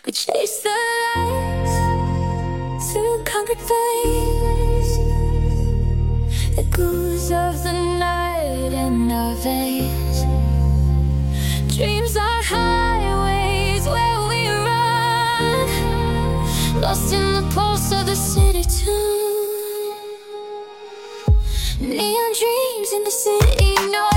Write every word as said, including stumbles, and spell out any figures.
We chase the lights through concrete flames, the goose of the night in our veins. Dreams are highways where we run, lost in the pulse of the city tune. Neon dreams in the city, no